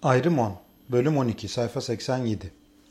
Ayrım 10, Bölüm 12, sayfa 87.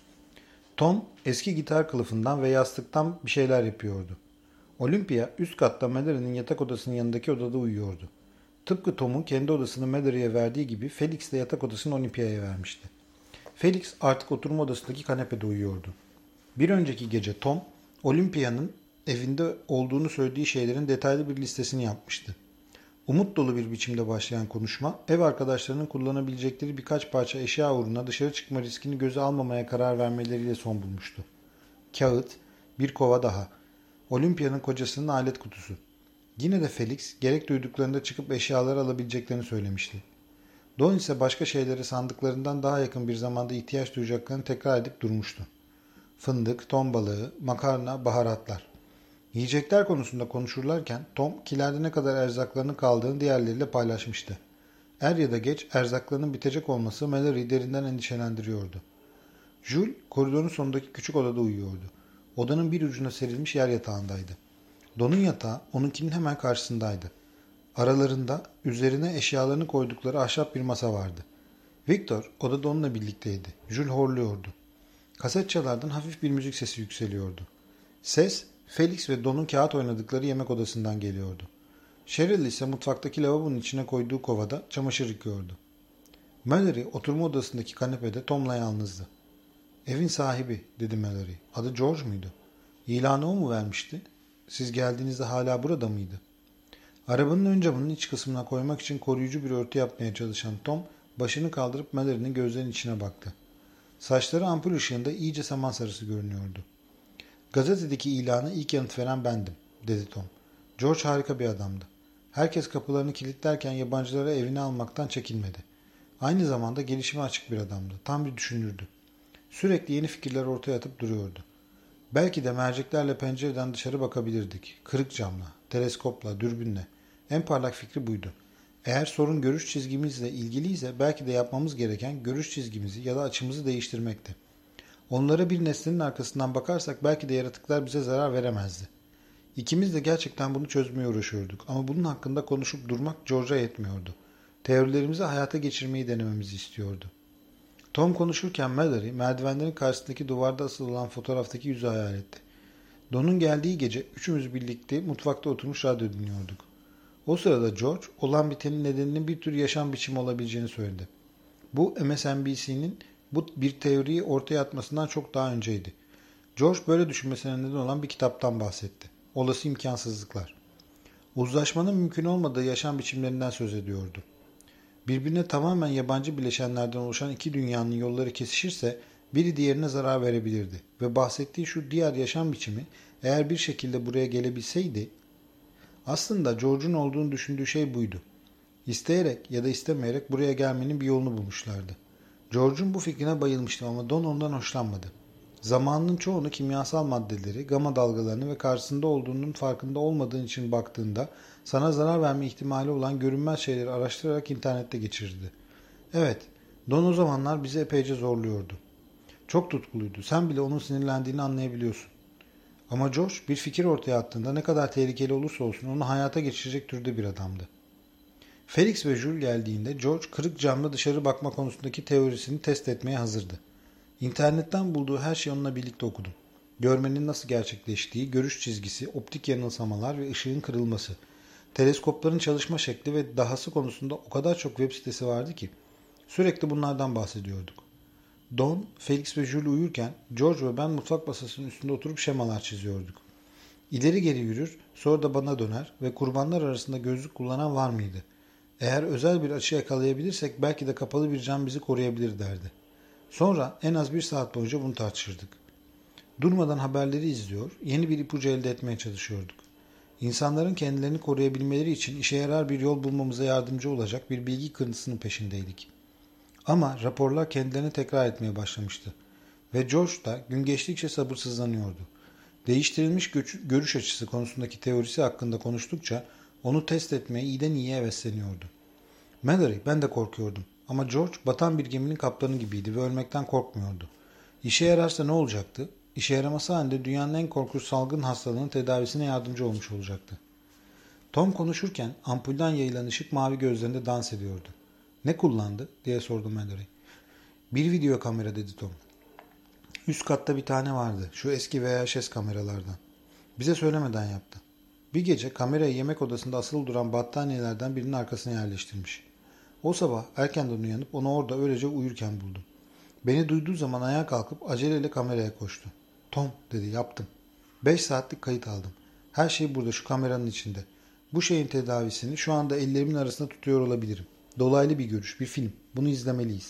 Tom eski gitar kılıfından ve yastıktan bir şeyler yapıyordu. Olympia üst katta Mallory'nin yatak odasının yanındaki odada uyuyordu. Tıpkı Tom'un kendi odasını Mallory'e verdiği gibi Felix de yatak odasını Olympia'ya vermişti. Felix artık oturma odasındaki kanepede uyuyordu. Bir önceki gece Tom, Olympia'nın evinde olduğunu söylediği şeylerin detaylı bir listesini yapmıştı. Umut dolu bir biçimde başlayan konuşma, ev arkadaşlarının kullanabilecekleri birkaç parça eşya uğruna dışarı çıkma riskini göze almamaya karar vermeleriyle son bulmuştu. Kağıt, bir kova daha. Olympia'nın kocasının alet kutusu. Yine de Felix, gerek duyduklarında çıkıp eşyaları alabileceklerini söylemişti. Don ise başka şeylere sandıklarından daha yakın bir zamanda ihtiyaç duyacaklarını tekrar edip durmuştu. Fındık, ton balığı, makarna, baharatlar. Yiyecekler konusunda konuşurlarken Tom kilerde ne kadar erzaklarının kaldığını diğerleriyle paylaşmıştı. Er ya da geç erzaklarının bitecek olması Mallory'i derinden endişelendiriyordu. Jules koridorun sonundaki küçük odada uyuyordu. Odanın bir ucuna serilmiş yer yatağındaydı. Don'un yatağı onunkinin hemen karşısındaydı. Aralarında üzerine eşyalarını koydukları ahşap bir masa vardı. Victor odada onunla birlikteydi. Jules horluyordu. Kaset çalardan hafif bir müzik sesi yükseliyordu. Ses Felix ve Don'un kağıt oynadıkları yemek odasından geliyordu. Cheryl ise mutfaktaki lavabonun içine koyduğu kovada çamaşır yıkıyordu. Mallory oturma odasındaki kanepede Tom'la yalnızdı. "Evin sahibi," dedi Mallory. "Adı George muydu? İlanı o mu vermişti? Siz geldiğinizde hala burada mıydı?" Arabanın ön camının iç kısmına koymak için koruyucu bir örtü yapmaya çalışan Tom başını kaldırıp Mallory'nin gözlerinin içine baktı. Saçları ampul ışığında iyice saman sarısı görünüyordu. "Gazetedeki ilana ilk yanıt veren bendim," dedi Tom. "George harika bir adamdı. Herkes kapılarını kilitlerken yabancılara evine almaktan çekinmedi. Aynı zamanda gelişime açık bir adamdı. Tam bir düşünürdü. Sürekli yeni fikirler ortaya atıp duruyordu. Belki de merceklerle pencereden dışarı bakabilirdik. Kırık camla, teleskopla, dürbünle. En parlak fikri buydu. Eğer sorun görüş çizgimizle ilgiliyse belki de yapmamız gereken görüş çizgimizi ya da açımızı değiştirmekti. Onlara bir nesnenin arkasından bakarsak belki de yaratıklar bize zarar veremezdi. İkimiz de gerçekten bunu çözmeye uğraşıyorduk ama bunun hakkında konuşup durmak George'a yetmiyordu. Teorilerimizi hayata geçirmeyi denememizi istiyordu. Tom konuşurken Mallory merdivenlerin karşısındaki duvarda asılı olan fotoğraftaki yüzü hayal etti. Don'un geldiği gece üçümüz birlikte mutfakta oturmuş radyo dinliyorduk. O sırada George olan bitenin nedeninin bir tür yaşam biçimi olabileceğini söyledi. Bu MSNBC'nin bu bir teoriyi ortaya atmasından çok daha önceydi. George böyle düşünmesine neden olan bir kitaptan bahsetti. Olası imkansızlıklar. Uzlaşmanın mümkün olmadığı yaşam biçimlerinden söz ediyordu. Birbirine tamamen yabancı bileşenlerden oluşan iki dünyanın yolları kesişirse biri diğerine zarar verebilirdi. Ve bahsettiği şu diğer yaşam biçimi eğer bir şekilde buraya gelebilseydi, aslında George'un olduğunu düşündüğü şey buydu. İsteyerek ya da istemeyerek buraya gelmenin bir yolunu bulmuşlardı. George'un bu fikrine bayılmıştı ama Don ondan hoşlanmadı. Zamanının çoğunu kimyasal maddeleri, gama dalgalarını ve karşısında olduğunun farkında olmadığın için baktığında sana zarar verme ihtimali olan görünmez şeyleri araştırarak internette geçirdi. Evet, Don o zamanlar bizi epeyce zorluyordu. Çok tutkuluydu. Sen bile onun sinirlendiğini anlayabiliyorsun. Ama George bir fikir ortaya attığında ne kadar tehlikeli olursa olsun onu hayata geçirecek türde bir adamdı. Felix ve Jules geldiğinde George kırık camla dışarı bakma konusundaki teorisini test etmeye hazırdı. İnternetten bulduğu her şeyi onunla birlikte okudum. Görmenin nasıl gerçekleştiği, görüş çizgisi, optik yanılsamalar ve ışığın kırılması, teleskopların çalışma şekli ve dahası konusunda o kadar çok web sitesi vardı ki sürekli bunlardan bahsediyorduk. Don, Felix ve Jules uyurken George ve ben mutfak masasının üstünde oturup şemalar çiziyorduk. İleri geri yürür, sonra da bana döner ve kurbanlar arasında gözlük kullanan var mıydı? Eğer özel bir açı yakalayabilirsek belki de kapalı bir cam bizi koruyabilir derdi. Sonra en az bir saat boyunca bunu tartışırdık. Durmadan haberleri izliyor, yeni bir ipucu elde etmeye çalışıyorduk. İnsanların kendilerini koruyabilmeleri için işe yarar bir yol bulmamıza yardımcı olacak bir bilgi kırıntısının peşindeydik. Ama raporlar kendilerini tekrar etmeye başlamıştı. Ve George da gün geçtikçe sabırsızlanıyordu. Değiştirilmiş görüş açısı konusundaki teorisi hakkında konuştukça onu test etmeye iyiden iyiye hevesleniyordu. Mallory, ben de korkuyordum. Ama George batan bir geminin kaptanı gibiydi ve ölmekten korkmuyordu. İşe yararsa ne olacaktı? İşe yaraması halinde dünyanın en korkunç salgın hastalığının tedavisine yardımcı olmuş olacaktı. Tom konuşurken ampulden yayılan ışık mavi gözlerinde dans ediyordu. "Ne kullandı?" diye sordu Mallory. Bir video kamera dedi Tom. Üst katta bir tane vardı. Şu eski VHS kameralardan. Bize söylemeden yaptı. Bir gece kamerayı yemek odasında asılı duran battaniyelerden birinin arkasına yerleştirmiş. O sabah erkenden uyanıp onu orada öylece uyurken buldum. Beni duyduğu zaman ayağa kalkıp aceleyle kameraya koştu. Tom dedi, yaptım. 5 saatlik kayıt aldım. Her şey burada, şu kameranın içinde. Bu şeyin tedavisini şu anda ellerimin arasında tutuyor olabilirim. Dolaylı bir görüş, bir film. Bunu izlemeliyiz.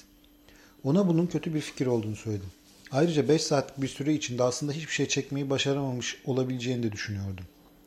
Ona bunun kötü bir fikir olduğunu söyledim. Ayrıca 5 saatlik bir süre içinde aslında hiçbir şey çekmeyi başaramamış olabileceğini de düşünüyordum.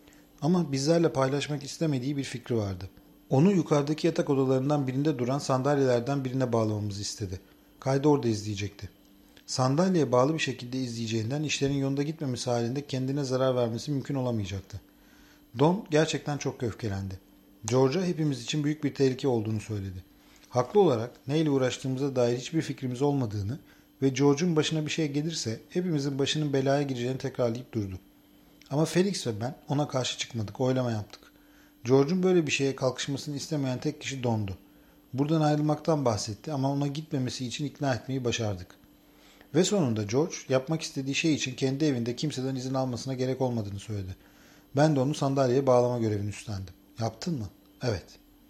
Ama bizlerle paylaşmak istemediği bir fikri vardı. Onu yukarıdaki yatak odalarından birinde duran sandalyelerden birine bağlamamızı istedi. Kaydı orada izleyecekti. Sandalyeye bağlı bir şekilde izleyeceğinden işlerin yolunda gitmemesi halinde kendine zarar vermesi mümkün olamayacaktı. Don gerçekten çok öfkelendi. George'a hepimiz için büyük bir tehlike olduğunu söyledi. Haklı olarak neyle uğraştığımıza dair hiçbir fikrimiz olmadığını ve George'un başına bir şey gelirse hepimizin başının belaya gireceğini tekrarlayıp durdu. Ama Felix ve ben ona karşı çıkmadık, oylama yaptık. George'un böyle bir şeye kalkışmasını istemeyen tek kişi Don'du. Buradan ayrılmaktan bahsetti ama ona gitmemesi için ikna etmeyi başardık. Ve sonunda George yapmak istediği şey için kendi evinde kimseden izin almasına gerek olmadığını söyledi. Ben de onu sandalyeye bağlama görevini üstlendim. Yaptın mı? Evet.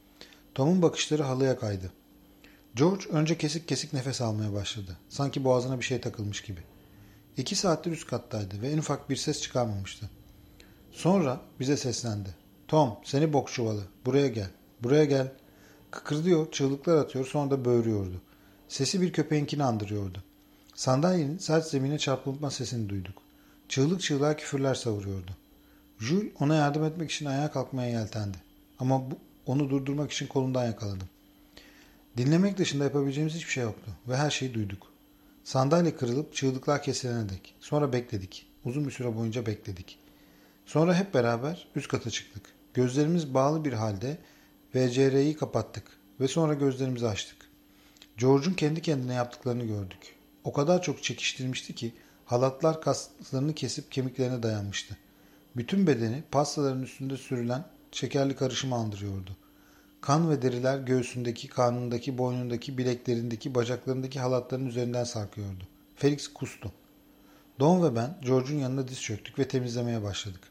Tom'un bakışları halıya kaydı. George önce kesik kesik nefes almaya başladı. Sanki boğazına bir şey takılmış gibi. 2 saattir üst kattaydı ve en ufak bir ses çıkarmamıştı. Sonra bize seslendi. Tom, seni bok çuvalı. Buraya gel. Buraya gel. Kıkırdıyor, çığlıklar atıyor, sonra da böğürüyordu. Sesi bir köpeğinkini andırıyordu. Sandalyenin sert zemine çarpılma sesini duyduk. Çığlık çığlığa küfürler savuruyordu. Jules ona yardım etmek için ayağa kalkmaya yeltendi. Ama onu durdurmak için kolundan yakaladım. Dinlemek dışında yapabileceğimiz hiçbir şey yoktu ve her şeyi duyduk. Sandalye kırılıp çığlıklar kesilene dek. Sonra bekledik. Uzun bir süre boyunca bekledik. Sonra hep beraber üst kata çıktık. Gözlerimiz bağlı bir halde VCR'yi kapattık ve sonra gözlerimizi açtık. George'un kendi kendine yaptıklarını gördük. O kadar çok çekiştirmişti ki halatlar kaslarını kesip kemiklerine dayanmıştı. Bütün bedeni pastaların üstünde sürülen şekerli karışımı andırıyordu. Kan ve deriler göğsündeki, karnındaki, boynundaki, bileklerindeki, bacaklarındaki halatların üzerinden sarkıyordu. Felix kustu. Don ve ben George'un yanına diz çöktük ve temizlemeye başladık.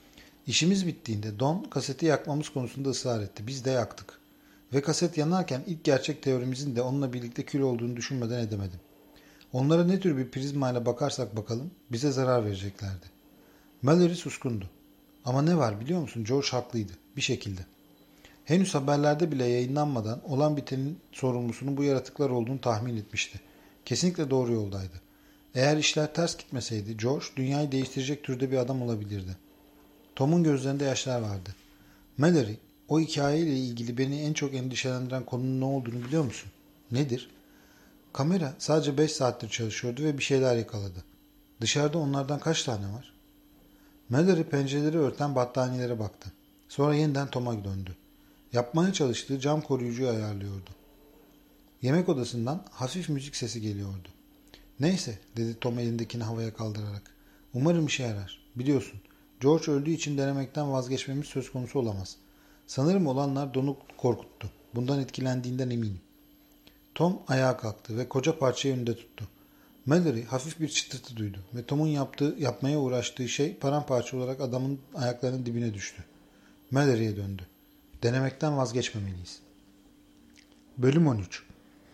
İşimiz bittiğinde Don kaseti yakmamız konusunda ısrar etti. Biz de yaktık. Ve kaset yanarken ilk gerçek teorimizin de onunla birlikte kül olduğunu düşünmeden edemedim. Onlara ne tür bir prizmayla bakarsak bakalım bize zarar vereceklerdi. Mallory suskundu. Ama ne var biliyor musun? George haklıydı. Bir şekilde. Henüz haberlerde bile yayınlanmadan olan bitenin sorumlusunun bu yaratıklar olduğunu tahmin etmişti. Kesinlikle doğru yoldaydı. Eğer işler ters gitmeseydi George dünyayı değiştirecek türde bir adam olabilirdi. Tom'un gözlerinde yaşlar vardı. Mallory, o hikayeyle ilgili beni en çok endişelendiren konunun ne olduğunu biliyor musun? Nedir? Kamera sadece 5 saattir çalışıyordu ve bir şeyler yakaladı. Dışarıda onlardan kaç tane var? Mallory pencereleri örten battaniyelere baktı. Sonra yeniden Tom'a döndü. Yapmaya çalıştığı cam koruyucuyu ayarlıyordu. Yemek odasından hafif müzik sesi geliyordu. Neyse, dedi Tom elindekini havaya kaldırarak. Umarım işe yarar. Biliyorsun, George öldüğü için denemekten vazgeçmemiz söz konusu olamaz. Sanırım olanlar Don'u korkuttu. Bundan etkilendiğinden eminim. Tom ayağa kalktı ve koca parçayı önünde tuttu. Mallory hafif bir çıtırtı duydu ve Tom'un yapmaya uğraştığı şey paramparça olarak adamın ayaklarının dibine düştü. Mallory'e döndü. Denemekten vazgeçmemeliyiz. Bölüm 13.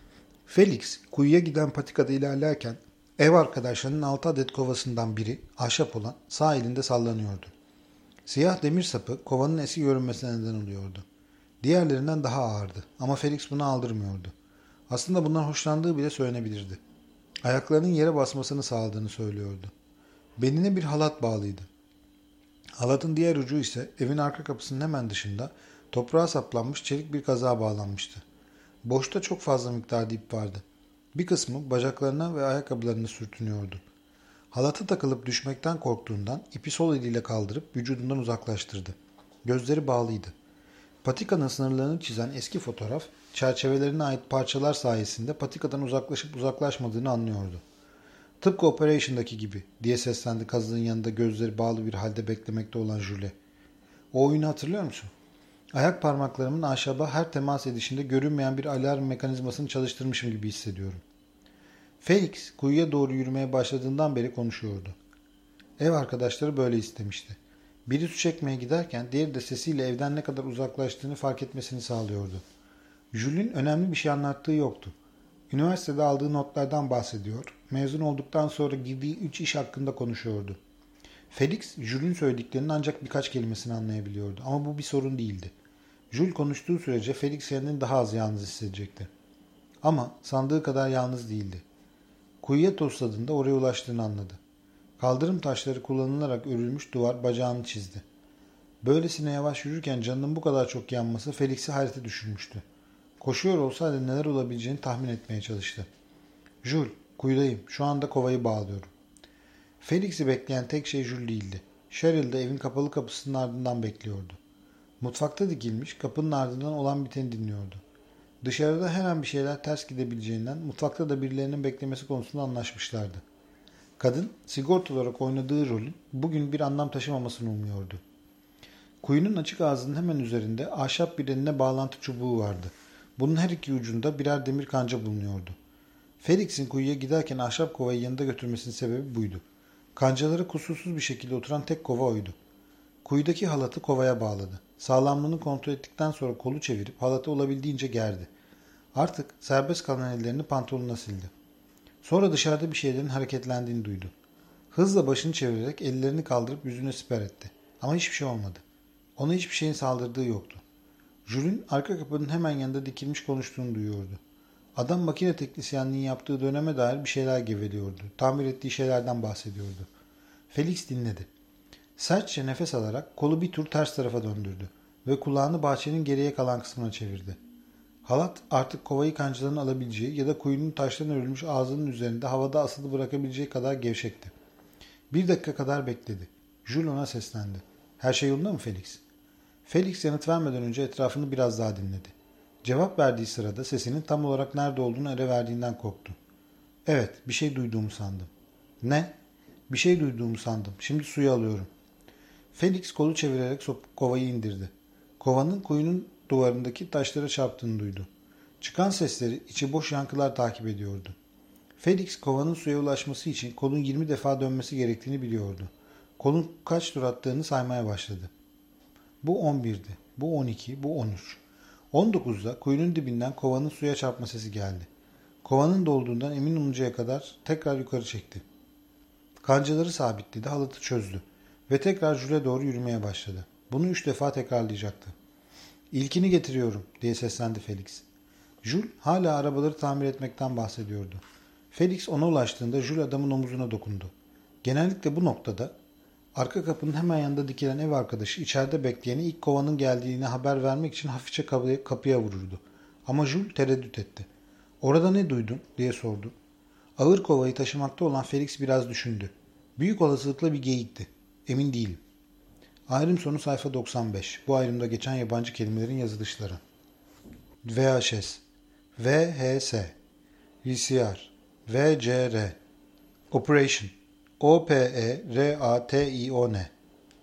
Felix kuyuya giden patikada ilerlerken ev arkadaşlarının 6 adet kovasından biri ahşap olan sağ elinde sallanıyordu. Siyah demir sapı kovanın eski görünmesine neden oluyordu. Diğerlerinden daha ağırdı ama Felix buna aldırmıyordu. Aslında bundan hoşlandığı bile söylenebilirdi. Ayaklarının yere basmasını sağladığını söylüyordu. Beline bir halat bağlıydı. Halatın diğer ucu ise evin arka kapısının hemen dışında toprağa saplanmış çelik bir kazığa bağlanmıştı. Boşta çok fazla miktarda ip vardı. Bir kısmı bacaklarına ve ayakkabılarına sürtünüyordu. Halatı takılıp düşmekten korktuğundan ipi sol eliyle kaldırıp vücudundan uzaklaştırdı. Gözleri bağlıydı. Patikanın sınırlarını çizen eski fotoğraf, çerçevelerine ait parçalar sayesinde patikadan uzaklaşıp uzaklaşmadığını anlıyordu. Tıpkı Operation'daki gibi diye seslendi kazığın yanında gözleri bağlı bir halde beklemekte olan Jules. O oyunu hatırlıyor musun? Ayak parmaklarımın ahşaba her temas edişinde görünmeyen bir alarm mekanizmasını çalıştırmışım gibi hissediyorum. Felix kuyuya doğru yürümeye başladığından beri konuşuyordu. Ev arkadaşları böyle istemişti. Biri su çekmeye giderken diğeri de sesiyle evden ne kadar uzaklaştığını fark etmesini sağlıyordu. Jules'ün önemli bir şey anlattığı yoktu. Üniversitede aldığı notlardan bahsediyor, mezun olduktan sonra girdiği 3 iş hakkında konuşuyordu. Felix, Jules'ün söylediklerinin ancak birkaç kelimesini anlayabiliyordu ama bu bir sorun değildi. Jules konuştuğu sürece Felix kendini daha az yalnız hissedecekti. Ama sandığı kadar yalnız değildi. Kuyuya tosladığında oraya ulaştığını anladı. Kaldırım taşları kullanılarak örülmüş duvar bacağını çizdi. Böylesine yavaş yürürken canının bu kadar çok yanması Felix'i hayrete düşürmüştü. Koşuyor olsaydı neler olabileceğini tahmin etmeye çalıştı. Jules, kuyudayım. Şu anda kovayı bağlıyorum. Felix'i bekleyen tek şey Jules değildi. Cheryl de evin kapalı kapısının ardından bekliyordu. Mutfakta dikilmiş, kapının ardından olan biteni dinliyordu. Dışarıda her an bir şeyler ters gidebileceğinden mutfakta da birilerinin beklemesi konusunda anlaşmışlardı. Kadın, sigorta olarak oynadığı rolün bugün bir anlam taşımamasını umuyordu. Kuyunun açık ağzının hemen üzerinde ahşap bir enine bağlantı çubuğu vardı. Bunun her iki ucunda birer demir kanca bulunuyordu. Felix'in kuyuya giderken ahşap kovayı yanında götürmesinin sebebi buydu. Kancaları kusursuz bir şekilde oturan tek kova oydu. Kuyudaki halatı kovaya bağladı. Sağlamlığını kontrol ettikten sonra kolu çevirip halatı olabildiğince gerdi. Artık serbest kalan ellerini pantolonuna sildi. Sonra dışarıda bir şeylerin hareketlendiğini duydu. Hızla başını çevirerek ellerini kaldırıp yüzüne siper etti. Ama hiçbir şey olmadı. Ona hiçbir şeyin saldırdığı yoktu. Jules'ün arka kapının hemen yanında dikilmiş konuştuğunu duyuyordu. Adam makine teknisyenliği yaptığı döneme dair bir şeyler geveliyordu. Tamir ettiği şeylerden bahsediyordu. Felix dinledi. Sertçe nefes alarak kolu bir tur ters tarafa döndürdü ve kulağını bahçenin geriye kalan kısmına çevirdi. Halat artık kovayı kancaların alabileceği ya da kuyunun taştan örülmüş ağzının üzerinde havada asılı bırakabileceği kadar gevşekti. 1 dakika kadar bekledi. Jules ona seslendi. Her şey yolunda mı Felix? Felix yanıt vermeden önce etrafını biraz daha dinledi. Cevap verdiği sırada sesinin tam olarak nerede olduğunu ele verdiğinden korktu. Evet, bir şey duyduğumu sandım. Ne? Bir şey duyduğumu sandım. Şimdi suyu alıyorum. Felix kolu çevirerek kovayı indirdi. Kovanın kuyunun duvarındaki taşlara çarptığını duydu. Çıkan sesleri içi boş yankılar takip ediyordu. Felix kovanın suya ulaşması için kolun 20 defa dönmesi gerektiğini biliyordu. Kolun kaç tur attığını saymaya başladı. Bu 11'di, bu 12, bu 13. 19'da kuyunun dibinden kovanın suya çarpma sesi geldi. Kovanın dolduğundan emin oluncaya kadar tekrar yukarı çekti. Kancaları sabitledi, halatı çözdü ve tekrar Jules'e doğru yürümeye başladı. Bunu 3 defa tekrarlayacaktı. İlkini getiriyorum diye seslendi Felix. Jules hala arabaları tamir etmekten bahsediyordu. Felix ona ulaştığında Jules adamın omuzuna dokundu. Genellikle bu noktada arka kapının hemen yanında dikilen ev arkadaşı içeride bekleyeni ilk kovanın geldiğini haber vermek için hafifçe kapıya vururdu. Ama Jules tereddüt etti. Orada ne duydun diye sordu. Ağır kovayı taşımakta olan Felix biraz düşündü. Büyük olasılıkla bir geyikti. Emin değilim. Ayrım sonu sayfa 95. Bu ayrımda geçen yabancı kelimelerin yazılışları. VHS, VHS, VCR, VCR, Operation, OPERATION,